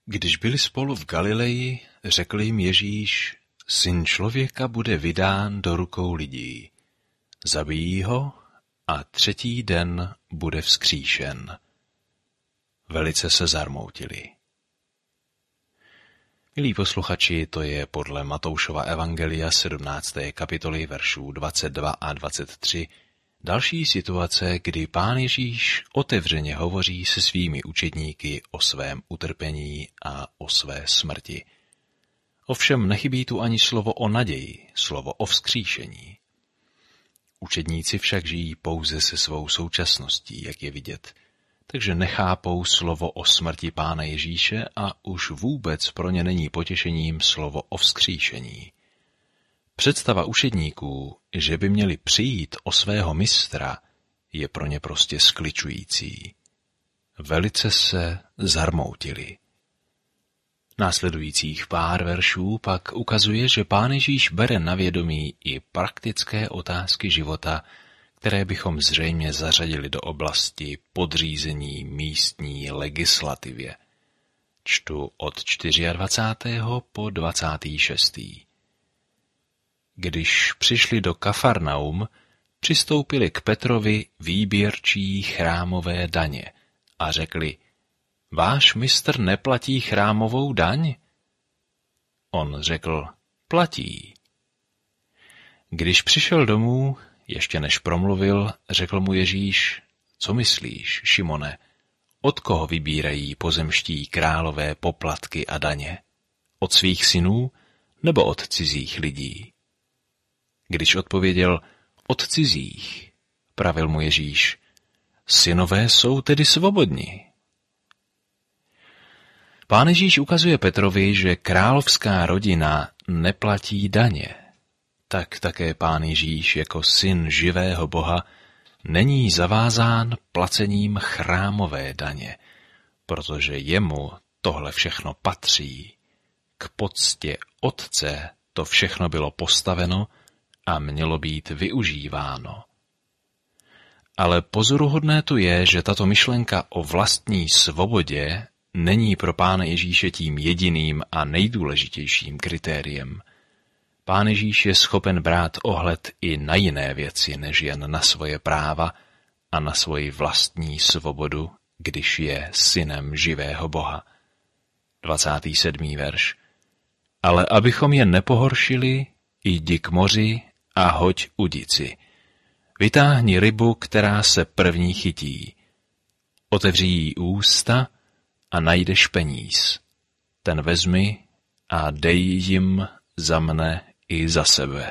Když byli spolu v Galileji, řekl jim Ježíš, Syn člověka bude vydán do rukou lidí. Zabijí ho a 3. den bude vzkříšen. Velice se zarmoutili. Milí posluchači, to je podle Matoušova evangelia 17. kapitoly veršů 22 a 23 další situace, kdy Pán Ježíš otevřeně hovoří se svými učedníky o svém utrpení a o své smrti. Ovšem nechybí tu ani slovo o naději, slovo o vzkříšení. Učedníci však žijí pouze se svou současností, jak je vidět, takže nechápou slovo o smrti Pána Ježíše a už vůbec pro ně není potěšením slovo o vzkříšení. Představa učedníků, že by měli přijít o svého mistra, je pro ně prostě skličující. Velice se zarmoutili. Následujících pár veršů pak ukazuje, že Pán Ježíš bere na vědomí i praktické otázky života, které bychom zřejmě zařadili do oblasti podřízení místní legislativě. Čtu od 24. po 26. Když přišli do Kafarnaum, přistoupili k Petrovi výběrčí chrámové daně a řekli, váš mistr neplatí chrámovou daň? On řekl, platí. Když přišel domů, ještě než promluvil, řekl mu Ježíš, co myslíš, Šimone, od koho vybírají pozemští králové poplatky a daně? Od svých synů nebo od cizích lidí? Když odpověděl, od cizích, pravil mu Ježíš, synové jsou tedy svobodní. Pán Ježíš ukazuje Petrovi, že královská rodina neplatí daně. Tak také Pán Ježíš jako syn živého Boha není zavázán placením chrámové daně, protože jemu tohle všechno patří. K poctě Otce to všechno bylo postaveno a mělo být využíváno. Ale pozoruhodné tu je, že tato myšlenka o vlastní svobodě není pro Pána Ježíše tím jediným a nejdůležitějším kritériem. Pán Ježíš je schopen brát ohled i na jiné věci, než jen na svoje práva a na svoji vlastní svobodu, když je synem živého Boha. 27. verš. Ale abychom je nepohoršili, jdi k moři a hoď udici. Vytáhni rybu, která se první chytí. Otevři jí ústa a najdeš peníz. Ten vezmi a dej jim za mne i za sebe.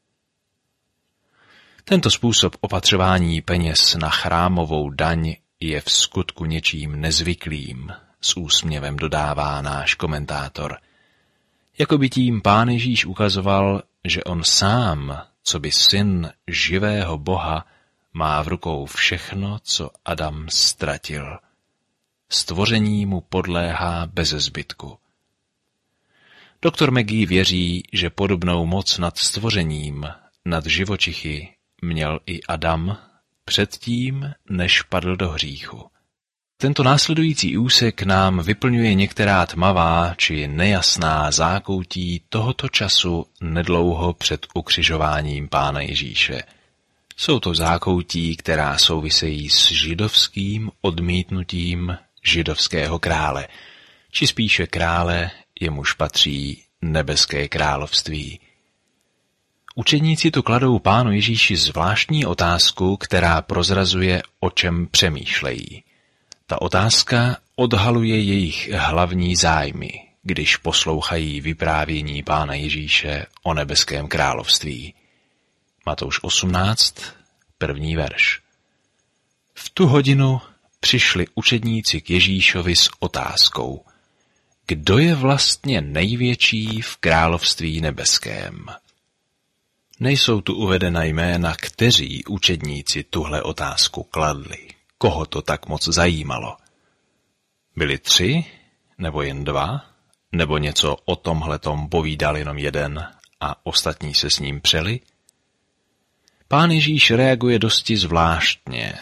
Tento způsob opatřování peněz na chrámovou daň je v skutku něčím nezvyklým, s úsměvem dodává náš komentátor. Jakoby tím Pán Ježíš ukazoval, že on sám, coby syn živého Boha, má v rukou všechno, co Adam ztratil. Stvoření mu podléhá beze zbytku. Doktor McGee věří, že podobnou moc nad stvořením, nad živočichy, měl i Adam předtím, než padl do hříchu. Tento následující úsek nám vyplňuje některá tmavá či nejasná zákoutí tohoto času nedlouho před ukřižováním Pána Ježíše. Jsou to zákoutí, která souvisejí s židovským odmítnutím židovského krále, či spíše krále, jemuž patří nebeské království. Učedníci tu kladou Pánu Ježíši zvláštní otázku, která prozrazuje, o čem přemýšlejí. Ta otázka odhaluje jejich hlavní zájmy, když poslouchají vyprávění Pána Ježíše o nebeském království. Matouš 18, 1. verš. V tu hodinu přišli učedníci k Ježíšovi s otázkou, kdo je vlastně největší v království nebeském? Nejsou tu uvedena jména, kteří učedníci tuhle otázku kladli. Koho to tak moc zajímalo? Byli 3, nebo jen 2, nebo něco o tomhletom povídal jenom jeden a ostatní se s ním přeli? Pán Ježíš reaguje dosti zvláštně.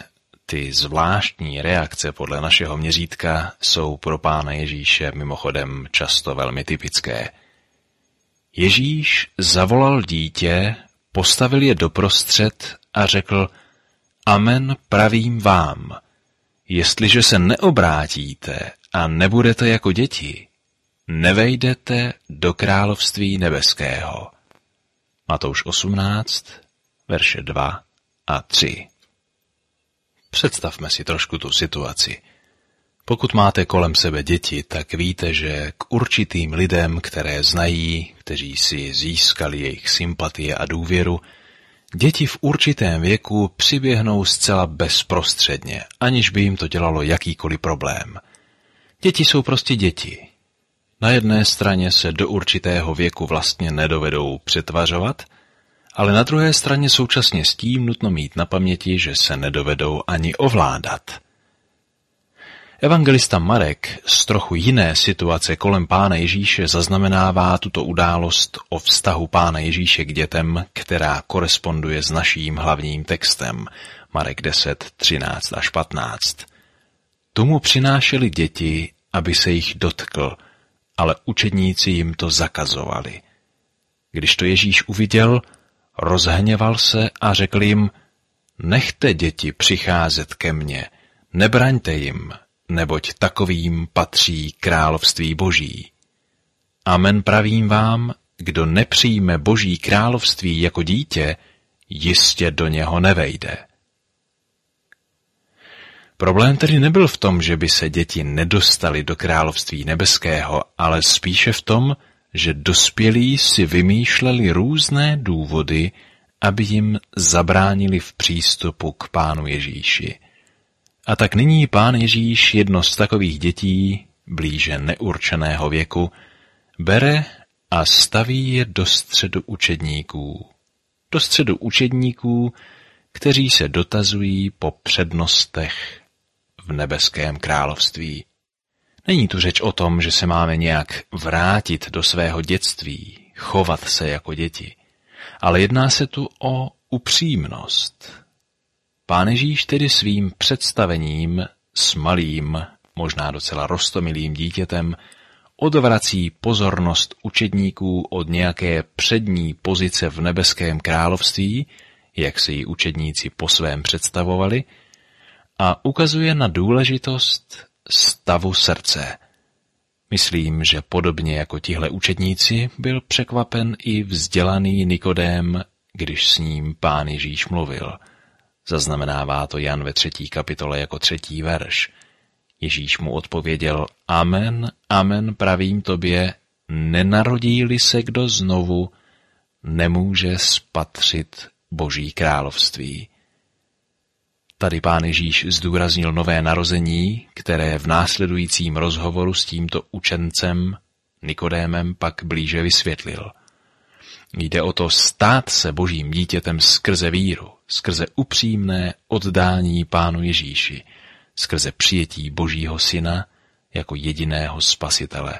Ty zvláštní reakce podle našeho měřítka jsou pro Pána Ježíše mimochodem často velmi typické. Ježíš zavolal dítě, postavil je doprostřed a řekl: Amen, pravím vám, jestliže se neobrátíte a nebudete jako děti, nevejdete do království nebeského. Matouš 18, verše 2 a 3. Představme si trošku tu situaci. Pokud máte kolem sebe děti, tak víte, že k určitým lidem, které znají, kteří si získali jejich sympatie a důvěru, děti v určitém věku přiběhnou zcela bezprostředně, aniž by jim to dělalo jakýkoliv problém. Děti jsou prostě děti. Na jedné straně se do určitého věku vlastně nedovedou přetvařovat, ale na druhé straně současně s tím nutno mít na paměti, že se nedovedou ani ovládat. Evangelista Marek z trochu jiné situace kolem Pána Ježíše zaznamenává tuto událost o vztahu Pána Ježíše k dětem, která koresponduje s naším hlavním textem, Marek 10, 13 až 15. Tomu přinášeli děti, aby se jich dotkl, ale učedníci jim to zakazovali. Když to Ježíš uviděl, rozhněval se a řekl jim: Nechte děti přicházet ke mně, nebraňte jim, neboť takovým patří království Boží. Amen, pravím vám, kdo nepřijme Boží království jako dítě, jistě do něho nevejde. Problém tedy nebyl v tom, že by se děti nedostali do království nebeského, ale spíše v tom, že dospělí si vymýšleli různé důvody, aby jim zabránili v přístupu k Pánu Ježíši. A tak nyní Pán Ježíš jedno z takových dětí, blíže neurčeného věku, bere a staví je do středu učedníků. Do středu učedníků, kteří se dotazují po přednostech v nebeském království. Není tu řeč o tom, že se máme nějak vrátit do svého dětství, chovat se jako děti, ale jedná se tu o upřímnost. Pán Ježíš tedy svým představením s malým, možná docela roztomilým dítětem odvrací pozornost učedníků od nějaké přední pozice v nebeském království, jak se ji učedníci po svém představovali, a ukazuje na důležitost stavu srdce. Myslím, že podobně jako tihle učedníci byl překvapen i vzdělaný Nikodém, když s ním Pán Ježíš mluvil. Zaznamenává to Jan ve 3. kapitole jako 3. verš. Ježíš mu odpověděl: Amen, amen, pravím tobě, nenarodí-li se kdo znovu, nemůže spatřit Boží království. Tady Pán Ježíš zdůraznil nové narození, které v následujícím rozhovoru s tímto učencem Nikodémem pak blíže vysvětlil. Jde o to stát se Božím dítětem skrze víru, skrze upřímné oddání Pánu Ježíši, skrze přijetí Božího Syna jako jediného Spasitele.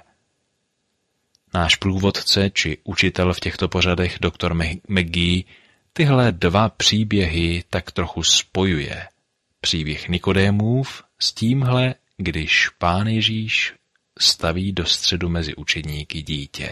Náš průvodce či učitel v těchto pořadech dr. McGee tyhle dva příběhy tak trochu spojuje. Příběh Nikodémův s tímhle, když Pán Ježíš staví do středu mezi učedníky dítě.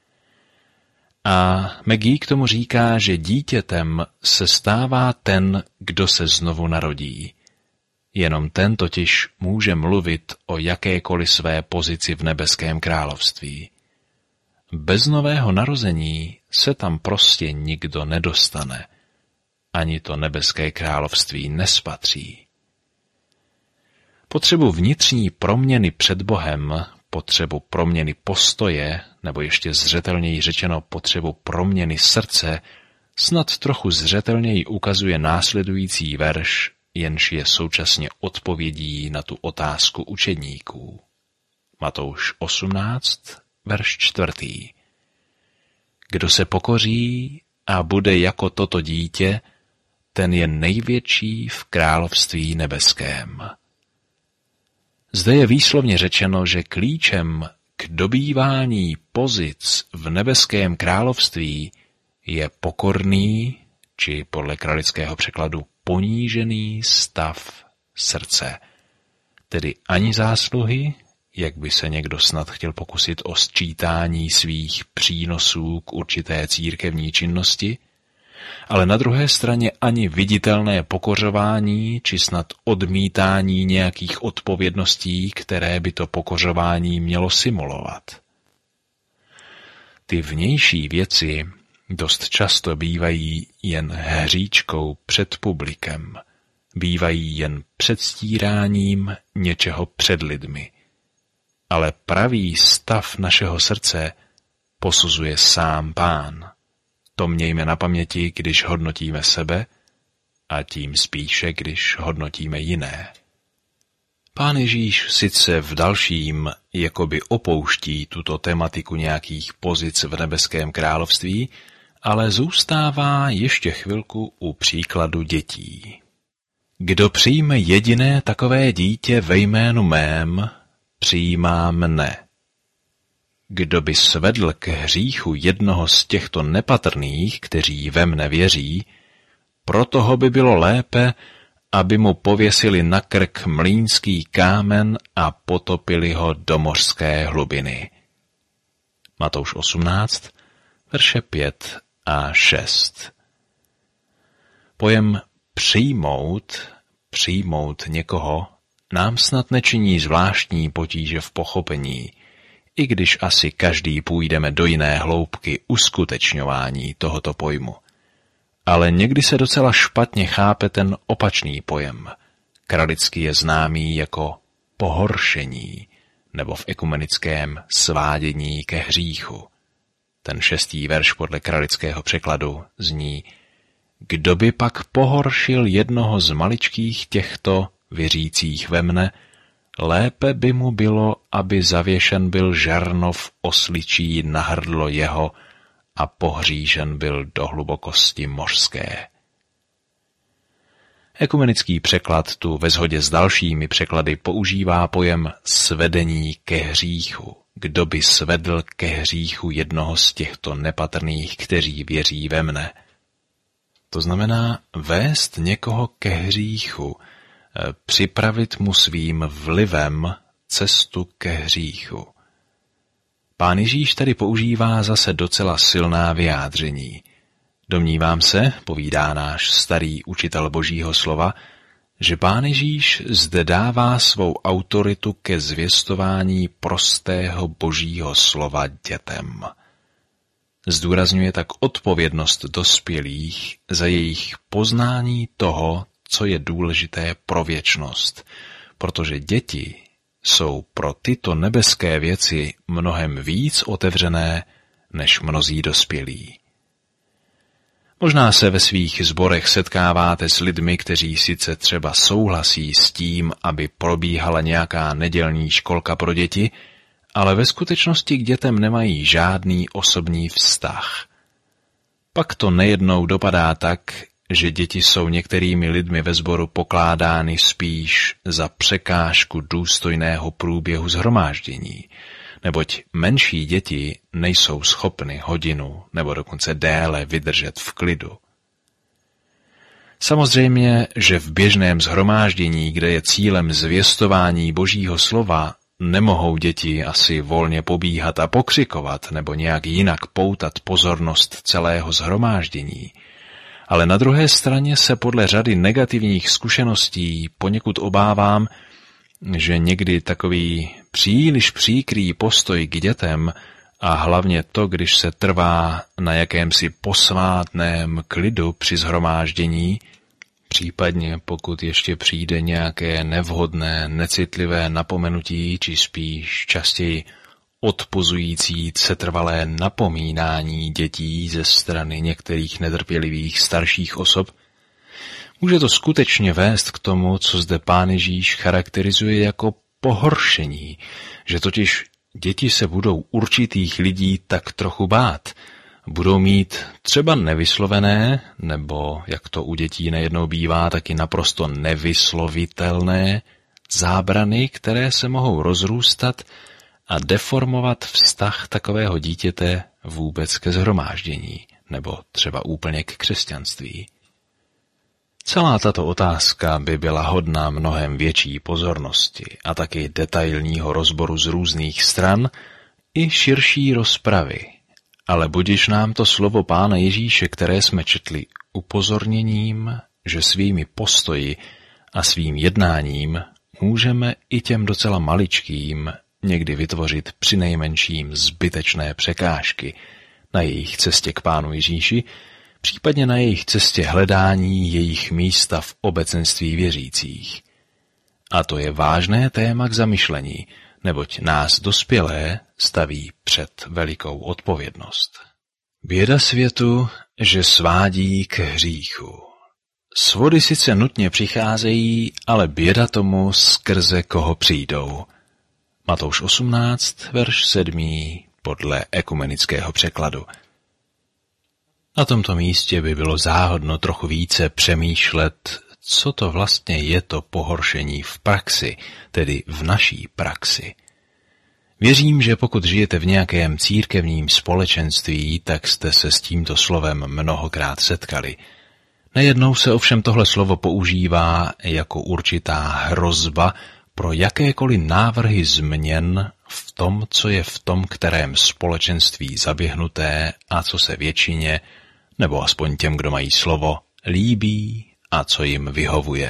A McGee k tomu říká, že dítětem se stává ten, kdo se znovu narodí. Jenom ten totiž může mluvit o jakékoliv své pozici v nebeském království. Bez nového narození se tam prostě nikdo nedostane. Ani to nebeské království nespatří. Potřebu vnitřní proměny před Bohem, potřebu proměny postoje, nebo ještě zřetelněji řečeno potřebu proměny srdce, snad trochu zřetelněji ukazuje následující verš, jenž je současně odpovědí na tu otázku učedníků. Matouš 18, verš 4. Kdo se pokoří a bude jako toto dítě, ten je největší v království nebeském. Zde je výslovně řečeno, že klíčem k dobývání pozic v nebeském království je pokorný, či podle kralického překladu ponížený stav srdce. Tedy ani zásluhy, jak by se někdo snad chtěl pokusit o sčítání svých přínosů k určité církevní činnosti, ale na druhé straně ani viditelné pokořování či snad odmítání nějakých odpovědností, které by to pokořování mělo simulovat. Ty vnější věci dost často bývají jen hříčkou před publikem, bývají jen předstíráním něčeho před lidmi. Ale pravý stav našeho srdce posuzuje sám Pán. To mějme na paměti, když hodnotíme sebe a tím spíše, když hodnotíme jiné. Pán Ježíš sice v dalším jakoby opouští tuto tematiku nějakých pozic v nebeském království, ale zůstává ještě chvilku u příkladu dětí. Kdo přijme jediné takové dítě ve jménu mém, přijímá mne. Kdo by svedl k hříchu jednoho z těchto nepatrných, kteří ve mne věří, pro toho by bylo lépe, aby mu pověsili na krk mlýnský kámen a potopili ho do mořské hlubiny. Matouš 18, verše 5 a 6. Pojem přijmout někoho nám snad nečiní zvláštní potíže v pochopení, i když asi každý půjdeme do jiné hloubky uskutečňování tohoto pojmu. Ale někdy se docela špatně chápe ten opačný pojem. Kralicky je známý jako pohoršení, nebo v ekumenickém svádění ke hříchu. Ten 6. verš podle kralického překladu zní: Kdo by pak pohoršil jednoho z maličkých těchto věřících ve mne, lépe by mu bylo, aby zavěšen byl žarnov osličí na hrdlo jeho a pohřížen byl do hlubokosti mořské. Ekumenický překlad tu ve shodě s dalšími překlady používá pojem svedení ke hříchu. Kdo by svedl ke hříchu jednoho z těchto nepatrných, kteří věří ve mne. To znamená vést někoho ke hříchu, připravit mu svým vlivem cestu ke hříchu. Pán Ježíš tady používá zase docela silná vyjádření. Domnívám se, povídá náš starý učitel Božího slova, že Pán Ježíš zde dává svou autoritu ke zvěstování prostého Božího slova dětem. Zdůrazňuje tak odpovědnost dospělých za jejich poznání toho, co je důležité pro věčnost, protože děti jsou pro tyto nebeské věci mnohem víc otevřené než mnozí dospělí. Možná se ve svých sborech setkáváte s lidmi, kteří sice třeba souhlasí s tím, aby probíhala nějaká nedělní školka pro děti, ale ve skutečnosti k dětem nemají žádný osobní vztah. Pak to nejednou dopadá tak, že děti jsou některými lidmi ve sboru pokládány spíš za překážku důstojného průběhu shromáždění, neboť menší děti nejsou schopny hodinu nebo dokonce déle vydržet v klidu. Samozřejmě, že v běžném shromáždění, kde je cílem zvěstování Božího slova, nemohou děti asi volně pobíhat a pokřikovat nebo nějak jinak poutat pozornost celého shromáždění, ale na druhé straně se podle řady negativních zkušeností poněkud obávám, že někdy takový příliš příkrý postoj k dětem a hlavně to, když se trvá na jakémsi posvátném klidu při shromáždění, případně pokud ještě přijde nějaké nevhodné, necitlivé napomenutí, či spíš častěji odpuzující setrvalé napomínání dětí ze strany některých netrpělivých starších osob, může to skutečně vést k tomu, co zde Pán Ježíš charakterizuje jako pohoršení, že totiž děti se budou určitých lidí tak trochu bát, budou mít třeba nevyslovené, nebo jak to u dětí nejednou bývá, taky naprosto nevyslovitelné zábrany, které se mohou rozrůstat a deformovat vztah takového dítěte vůbec ke shromáždění, nebo třeba úplně k křesťanství. Celá tato otázka by byla hodná mnohem větší pozornosti a taky detailního rozboru z různých stran i širší rozpravy. Ale budiž nám to slovo Pána Ježíše, které jsme četli, upozorněním, že svými postoji a svým jednáním můžeme i těm docela maličkým někdy vytvořit přinejmenším zbytečné překážky na jejich cestě k Pánu Ježíši, případně na jejich cestě hledání jejich místa v obecenství věřících. A to je vážné téma k zamyšlení, neboť nás dospělé staví před velikou odpovědnost. Běda světu, že svádí k hříchu. Svody sice nutně přicházejí, ale běda tomu, skrze koho přijdou. Matouš 18, verš 7, podle ekumenického překladu. Na tomto místě by bylo záhodno trochu více přemýšlet, co to vlastně je to pohoršení v praxi, tedy v naší praxi. Věřím, že pokud žijete v nějakém církevním společenství, tak jste se s tímto slovem mnohokrát setkali. Nejednou se ovšem tohle slovo používá jako určitá hrozba pro jakékoliv návrhy změn v tom, co je v tom kterém společenství zaběhnuté a co se většině, nebo aspoň těm, kdo mají slovo, líbí a co jim vyhovuje.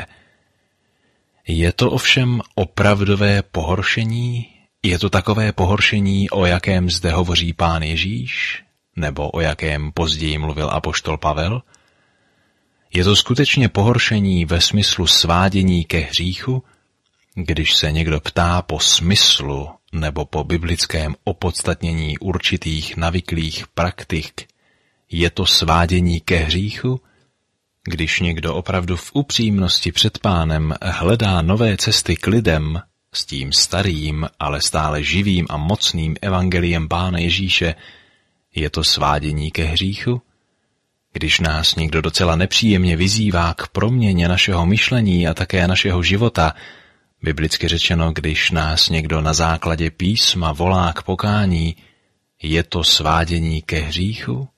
Je to ovšem opravdové pohoršení? Je to takové pohoršení, o jakém zde hovoří Pán Ježíš? Nebo o jakém později mluvil apoštol Pavel? Je to skutečně pohoršení ve smyslu svádění ke hříchu? Když se někdo ptá po smyslu nebo po biblickém opodstatnění určitých navyklých praktik, je to svádění ke hříchu? Když někdo opravdu v upřímnosti před Pánem hledá nové cesty k lidem s tím starým, ale stále živým a mocným evangeliem Pána Ježíše, je to svádění ke hříchu? Když nás někdo docela nepříjemně vyzývá k proměně našeho myšlení a také našeho života, biblicky řečeno, když nás někdo na základě písma volá k pokání, je to svádění ke hříchu?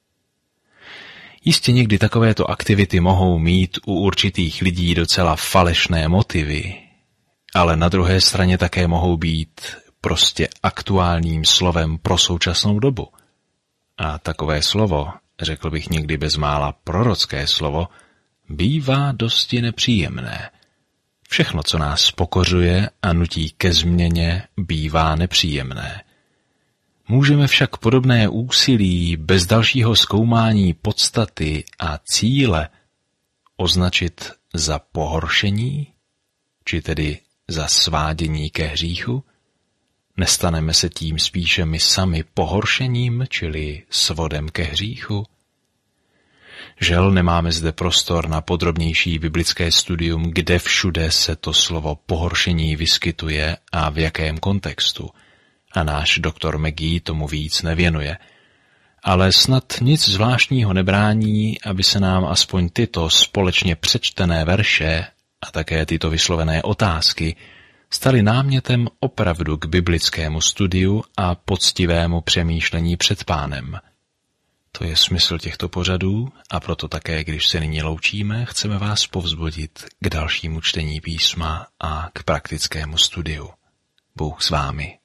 Jistě někdy takovéto aktivity mohou mít u určitých lidí docela falešné motivy, ale na druhé straně také mohou být prostě aktuálním slovem pro současnou dobu. A takové slovo, řekl bych někdy bezmála prorocké slovo, bývá dosti nepříjemné. Všechno, co nás pokořuje a nutí ke změně, bývá nepříjemné. Můžeme však podobné úsilí bez dalšího zkoumání podstaty a cíle označit za pohoršení, či tedy za svádění ke hříchu? Nestaneme se tím spíše my sami pohoršením, čili svodem ke hříchu? Žel, nemáme zde prostor na podrobnější biblické studium, kde všude se to slovo pohoršení vyskytuje a v jakém kontextu. A náš doktor McGee tomu víc nevěnuje. Ale snad nic zvláštního nebrání, aby se nám aspoň tyto společně přečtené verše a také tyto vyslovené otázky staly námětem opravdu k biblickému studiu a poctivému přemýšlení před Pánem. To je smysl těchto pořadů a proto také, když se nyní loučíme, chceme vás povzbudit k dalšímu čtení písma a k praktickému studiu. Bůh s vámi.